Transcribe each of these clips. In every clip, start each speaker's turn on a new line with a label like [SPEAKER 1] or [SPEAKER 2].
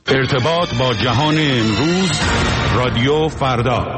[SPEAKER 1] ارتباط با جهان امروز، رادیو فردا.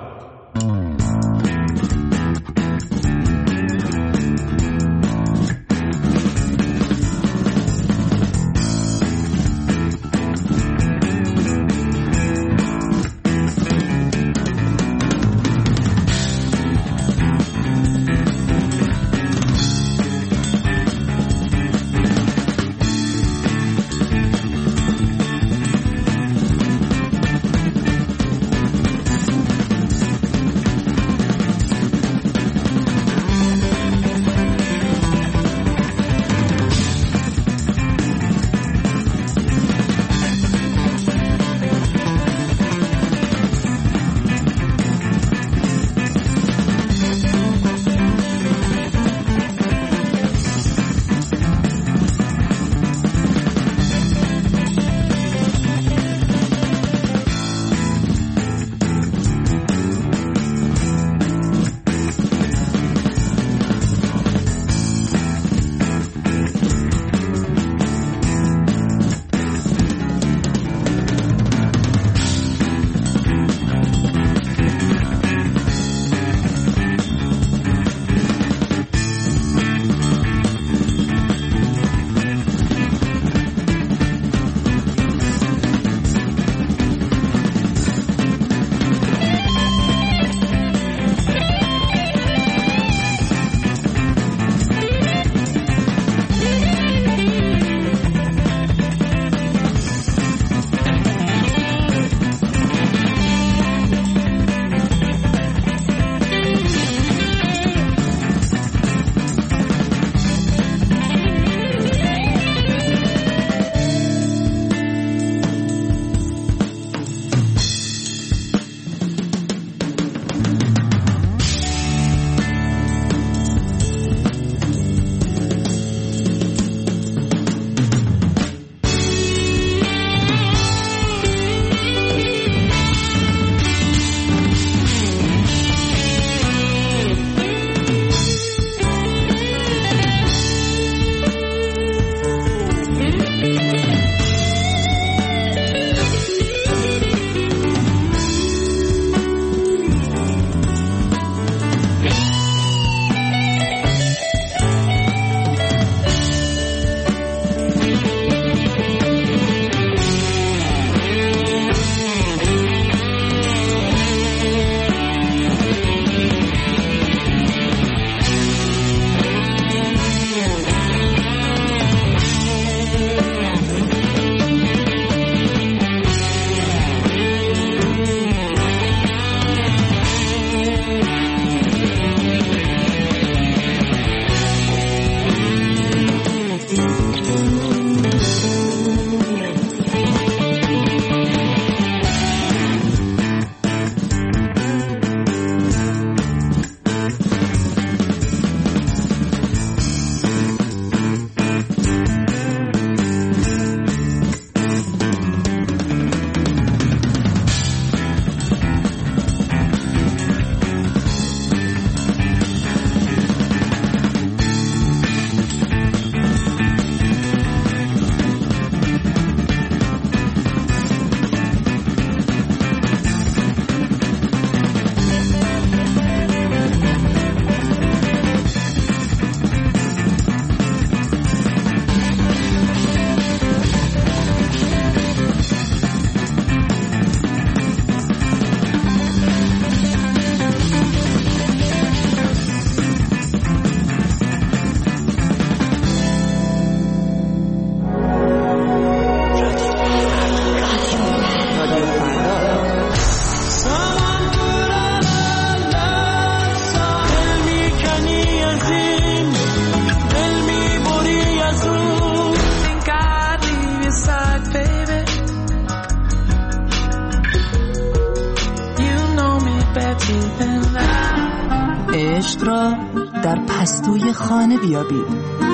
[SPEAKER 2] عشق را در پستوی خانه بیابید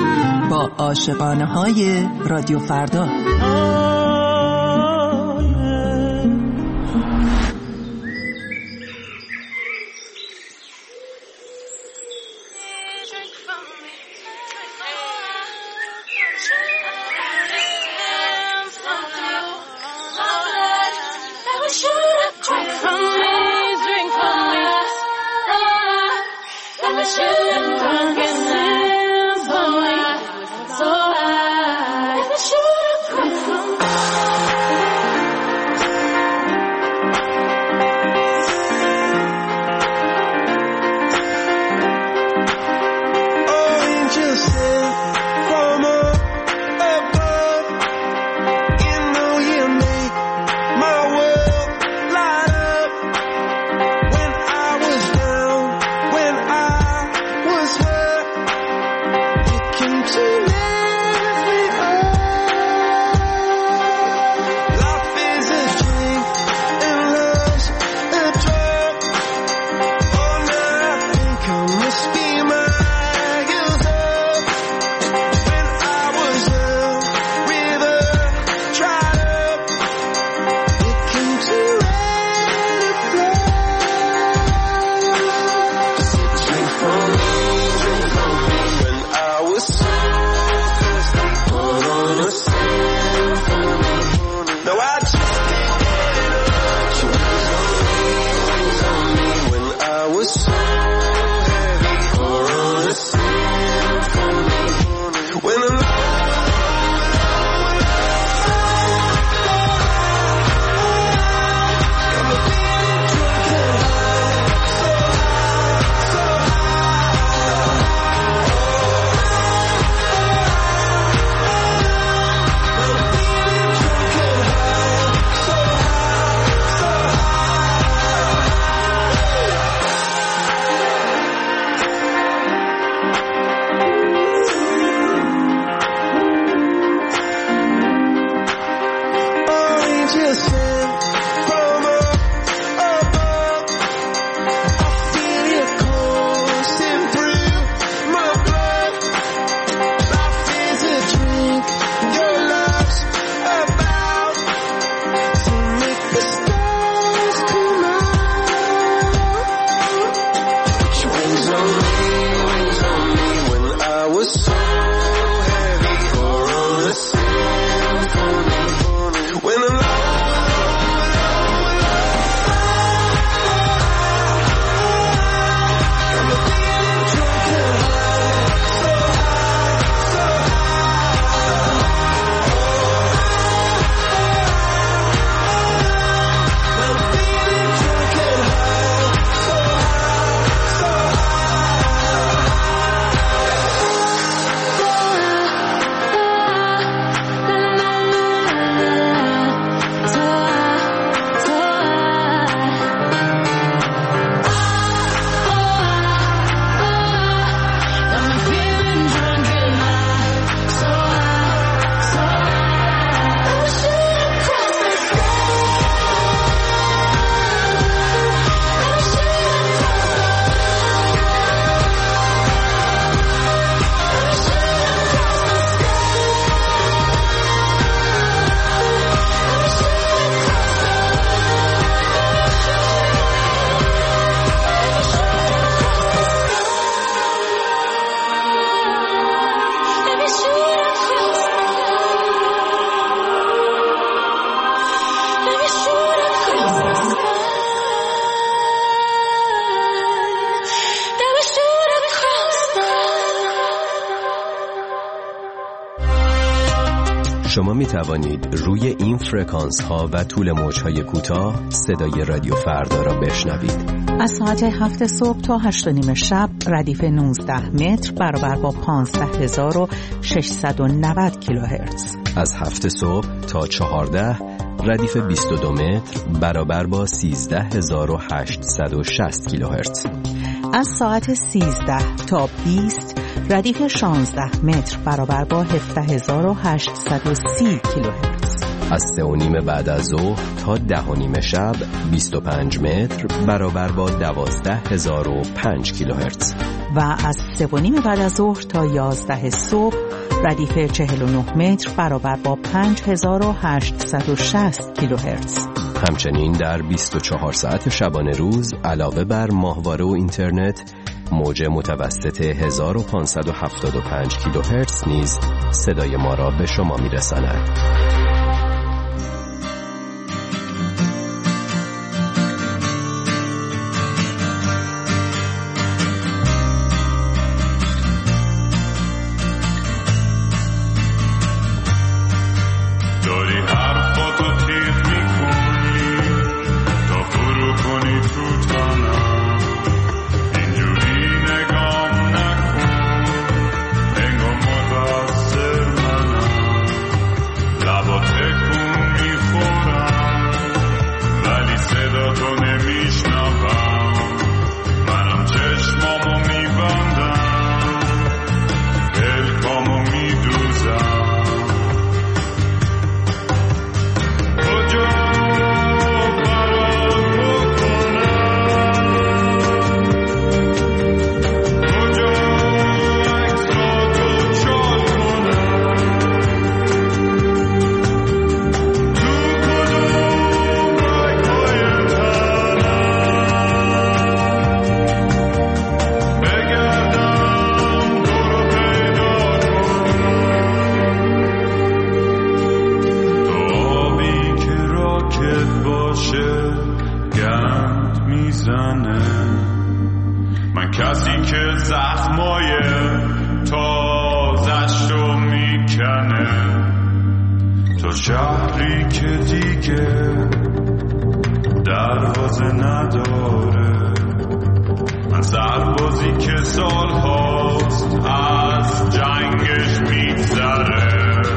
[SPEAKER 2] با عاشقانه های رادیو فردا.
[SPEAKER 3] شما می توانید روی این فرکانس ها و طول موج های کوتاه صدای رادیو فردا را بشنوید.
[SPEAKER 2] از ساعت 7 صبح تا 8:30 شب ردیف 19 متر برابر با 15690 کیلوهرتز.
[SPEAKER 3] از 7 صبح تا 14 ردیف 22 متر برابر با 13860 کیلوهرتز.
[SPEAKER 2] از ساعت 13 تا 20 ردیف 16 متر برابر با 17830 کیلوهرتز.
[SPEAKER 3] از 3:30 بعد از ظهر تا 10:30 شب 25 متر برابر با 12005 کیلوهرتز.
[SPEAKER 2] و از 3:30 بعد از ظهر تا 11 صبح ردیف 49 متر برابر با 5860 کیلوهرتز.
[SPEAKER 3] همچنین در 24 ساعت شبانه روز علاوه بر ماهواره و اینترنت موج متوسط 1575 کیلوهرتز نیز صدای ما را به شما میرساند.
[SPEAKER 4] میزنه. من کسی که زخمای تازش رو میکنه، تو شهری که دیگه دروازه نداره. من سربازی که سال هاست از جنگش میگذره.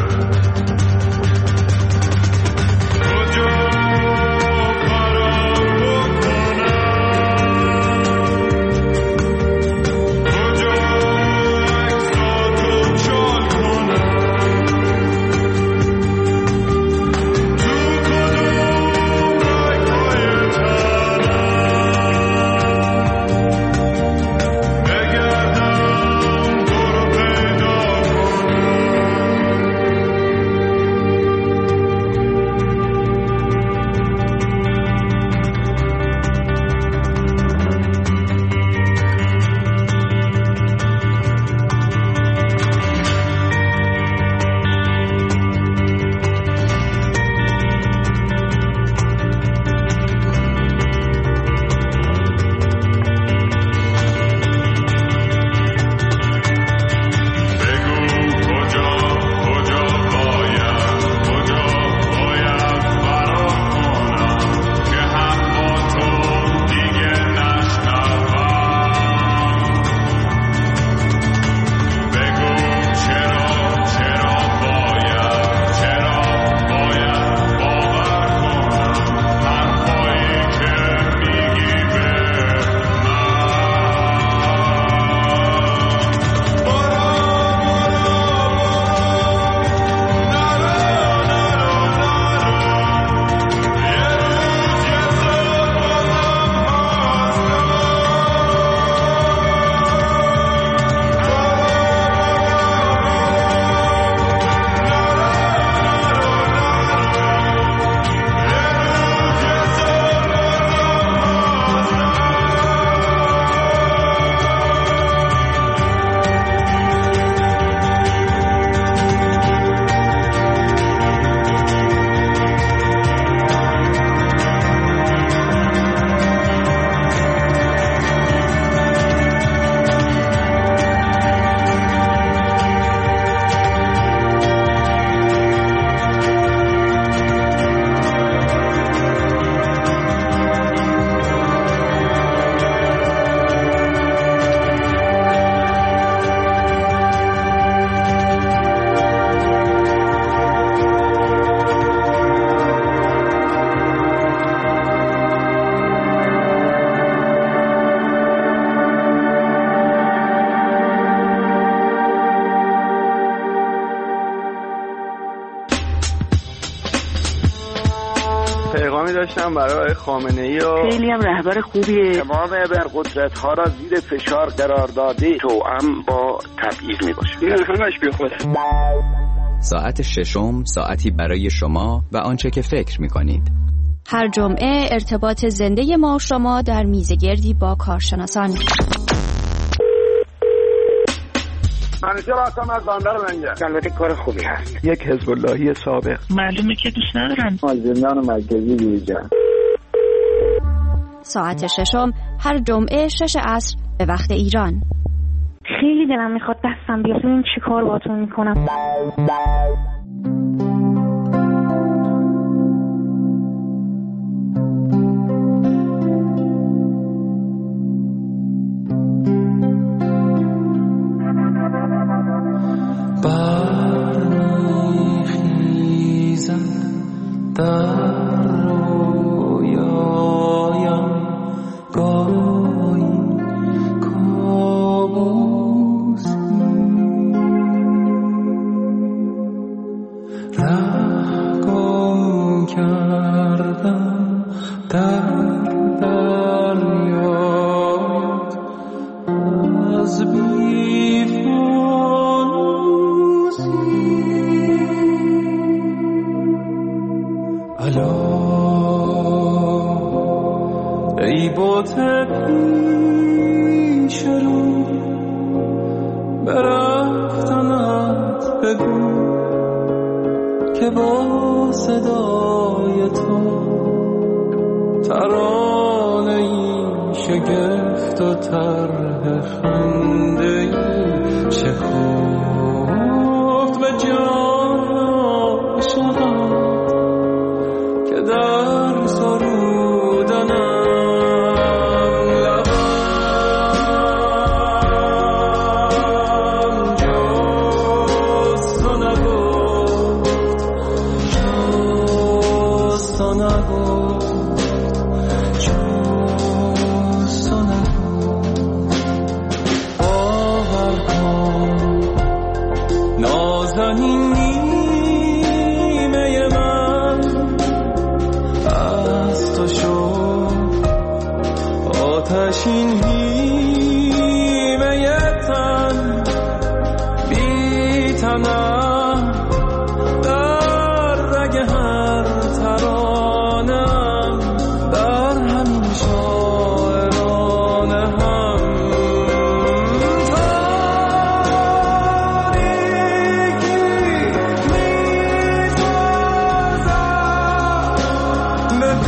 [SPEAKER 5] پیغامی داشتم برای خامنه‌ای و
[SPEAKER 6] خیلی هم رهبر خوبیه.
[SPEAKER 5] تمام ابرقدرت‌ها را زیر فشار قرار داده، توأم با تبعیض میباشه. این همش بیخوده.
[SPEAKER 7] ساعت ششم، ساعتی برای شما و آنچه که فکر می‌کنید.
[SPEAKER 8] هر جمعه ارتباط زنده ما و شما در میزگردی با کارشناسان.
[SPEAKER 5] منیشه راستم از باندر منگه. البته کار خوبی هست. یک حزب اللهی سابق.
[SPEAKER 6] معلومه که دوست ندارن.
[SPEAKER 5] زندان مرکزی بیرجان.
[SPEAKER 8] ساعت ششم هر جمعه 6 عصر به وقت ایران.
[SPEAKER 9] خیلی دلم میخواد دستم بیاد این چی کار باتون میکنم.
[SPEAKER 10] ای بوت پیش رو برفتنت بگو که با صدای تو ترانه ای شگفت و طرح خنده شکفت به جان شدم که در سرودنم آتشین هیمه تن بی تنم در رگ هر ترانم در همین شاعرانه هم تاریکی می‌تازم به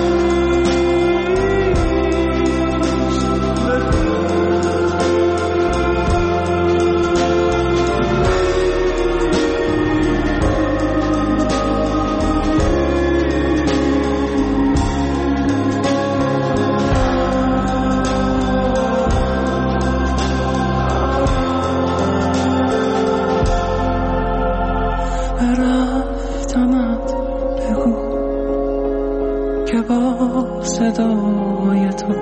[SPEAKER 10] رفتمت بگو که با صدای تو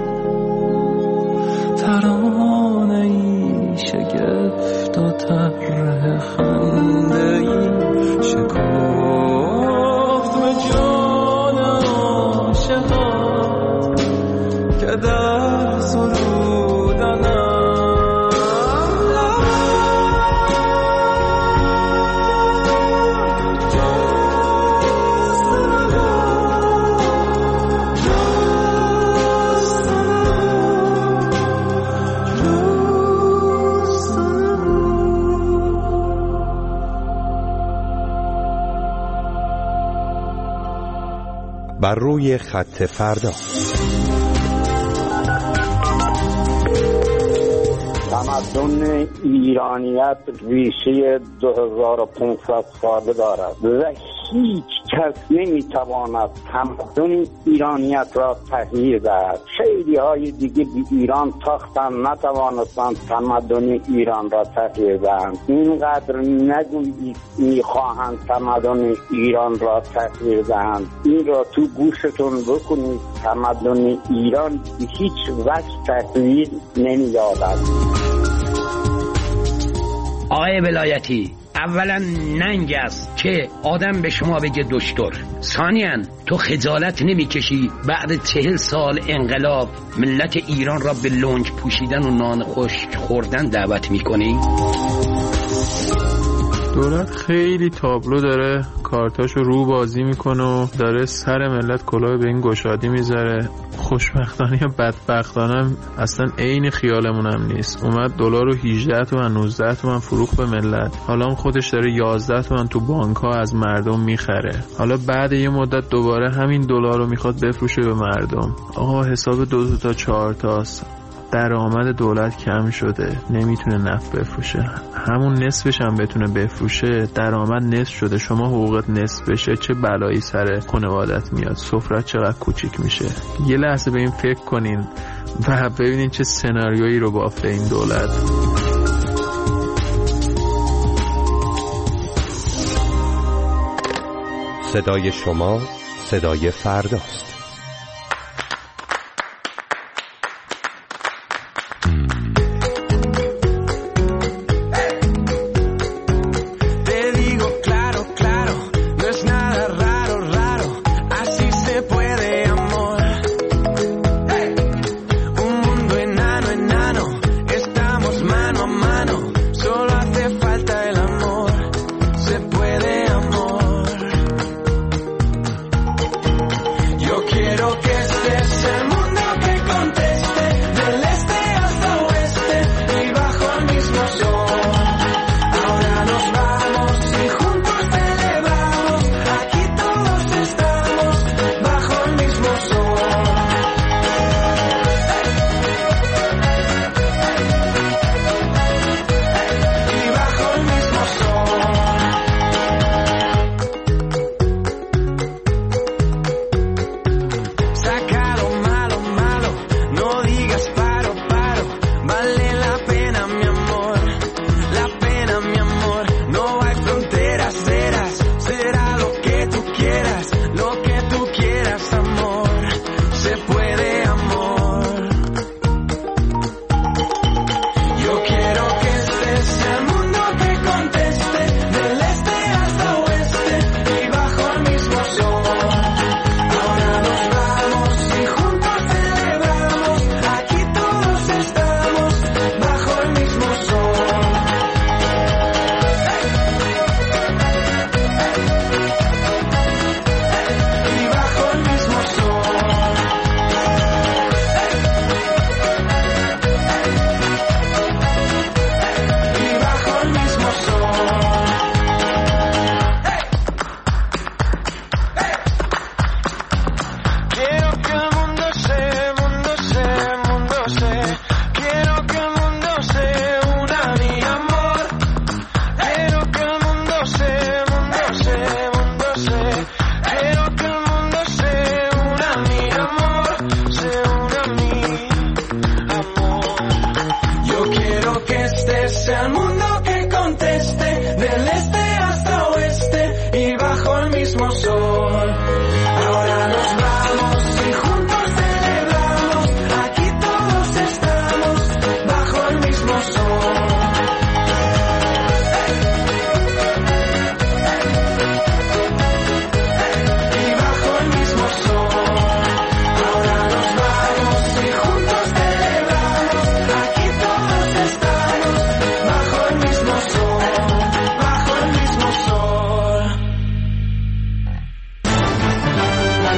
[SPEAKER 10] ترانه ای شگفت و طرح خنده ای شکفت به جان عاشقان که در سرودنم
[SPEAKER 1] بر روی خط فردا.
[SPEAKER 5] تمدن ایرانیت ریشه 2500 ساله دارد و هیچ کس نمیتواند تمدن ایرانیت را تغییر دهد. خیلی های دیگه به ایران تاختن نتوانستند تمدن ایران را تغییر دهند. اینقدر نگویید میخواهند تمدن ایران را تغییر دهند. این را تو گوشتون بکنید. تمدن ایران به هیچ وجه تغییر نمی‌یابد.
[SPEAKER 11] آقای ولایتی، اولا ننگ است که آدم به شما بگه دکتر. ثانیاً تو خجالت نمیکشی بعد 40 سال انقلاب ملت ایران را به لنگ پوشیدن و نان خشک خوردن دعوت میکنی؟
[SPEAKER 12] دولت خیلی تابلو داره کارتاشو رو بازی میکنه و داره سر ملت کلاه به این گشادی میذاره. خوشبختانه یا بدبختانه اصلا عین خیالمونم نیست. اومد دلار رو 18 تومن 19 تومن فروخت به ملت. حالا هم خودش داره 11 تومن تو بانک ها از مردم میخره. حالا بعد یه مدت دوباره همین دلار رو میخواد بفروشه به مردم. آقا حساب 2 تا 4 تاست. درآمد دولت کم شده، نمیتونه نفت بفروشه. همون نصفش هم بتونه بفروشه درآمد نصف شده. شما حقوقت نصف بشه چه بلایی سر خانوادت میاد؟ سفرت چقدر کوچیک میشه. یه لحظه به این فکر کنین و ببینین چه سناریویی رو بافته این دولت.
[SPEAKER 1] صدای شما صدای فرداست.
[SPEAKER 10] Yo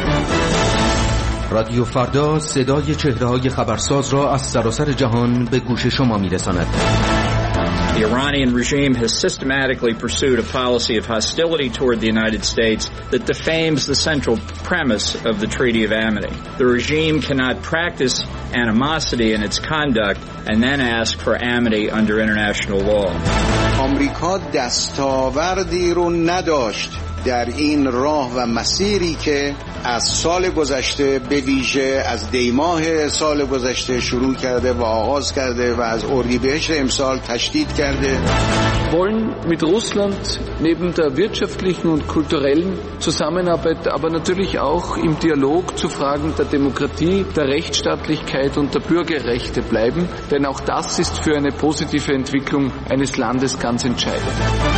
[SPEAKER 13] رادیو فردا صدای چهره‌های خبرساز را از سراسر جهان به گوش شما می‌رساند.
[SPEAKER 14] The Iranian regime has systematically pursued a policy of hostility toward the United States that defames the central premise of the Treaty of Amity. The regime cannot practice animosity in its conduct and then ask for amity under international law.
[SPEAKER 15] آمریکا دستاوردی رو نداشت در این راه و مسیری که از سال گذشته به ویژه از دیماه سال گذشته شروع کرده و آغاز کرده و از اردیبهشت امسال تشدید کرده.
[SPEAKER 10] wollen mit Russland neben der wirtschaftlichen und kulturellen Zusammenarbeit, aber natürlich auch im Dialog zu Fragen der Demokratie, der Rechtsstaatlichkeit und der Bürgerrechte bleiben, denn auch das ist für eine positive Entwicklung eines Landes ganz entscheidend.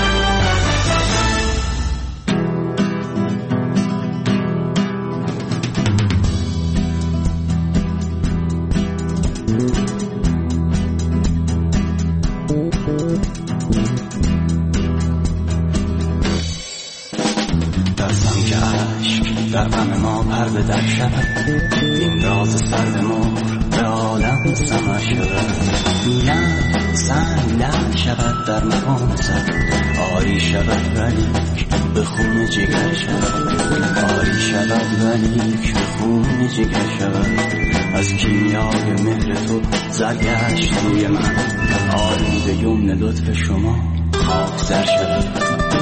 [SPEAKER 16] در غم ما پرده در شود این راز سرد مور به عالم سمع شود نه زن لعل شود در مقام سر آری شود ولیک به خون جگر شود آری شود ولیک به خون جگر شود از کیمیای مهر تو زرگشت روی من آری به یمن لطف شما خاک سر شود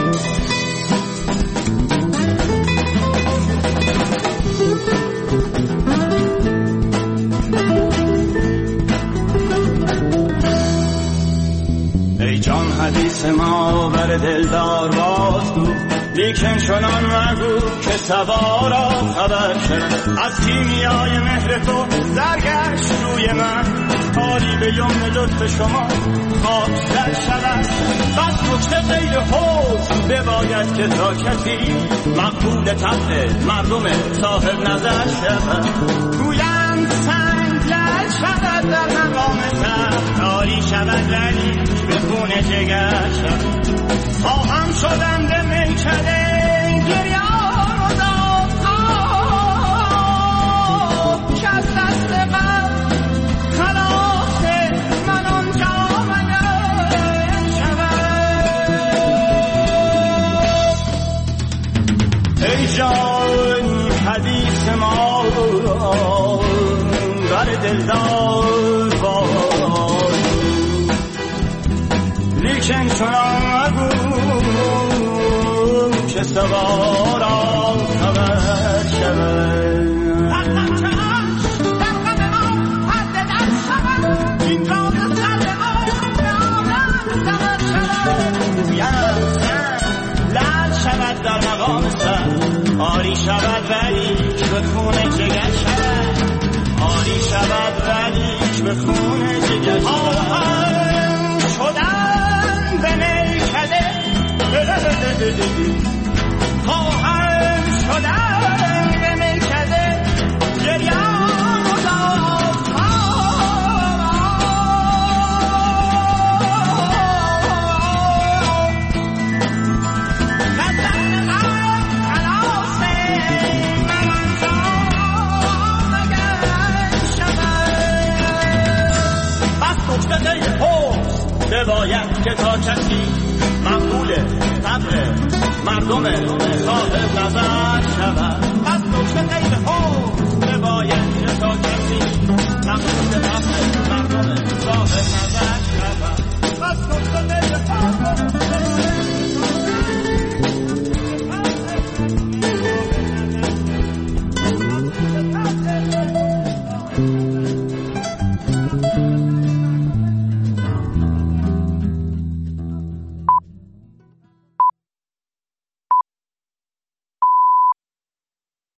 [SPEAKER 17] ای جان حدیث ما بر دلدار بازگو لیکن چنان مگو که سوارا خبر شد از کیمیای مهر تو زرگشت روی من کاری به یمن لطف شما خاک در شود بس نکته غیر حوض بباید که تا کسی مقبول طبع مردم صاحب نظر شود گویند سنگ لعل شود در مقام تخت کاری شود ولی به خون جگر شد خواهم شدم به میکده گریان و داد که از دست من خلاص من آنجا منم شود ای جان حدیث ما بر دلدار باز لیکن چنان مگو که سوارا خبر شود این راز سر لعل شود در مقام سر آری شود ولی به خون جگر شود آری شود ولی به خون جگر شود شدن به میکده خواهم شدن به میکده گریان و داد باید که تا کسی مقبول طبع مردم صاحب نظر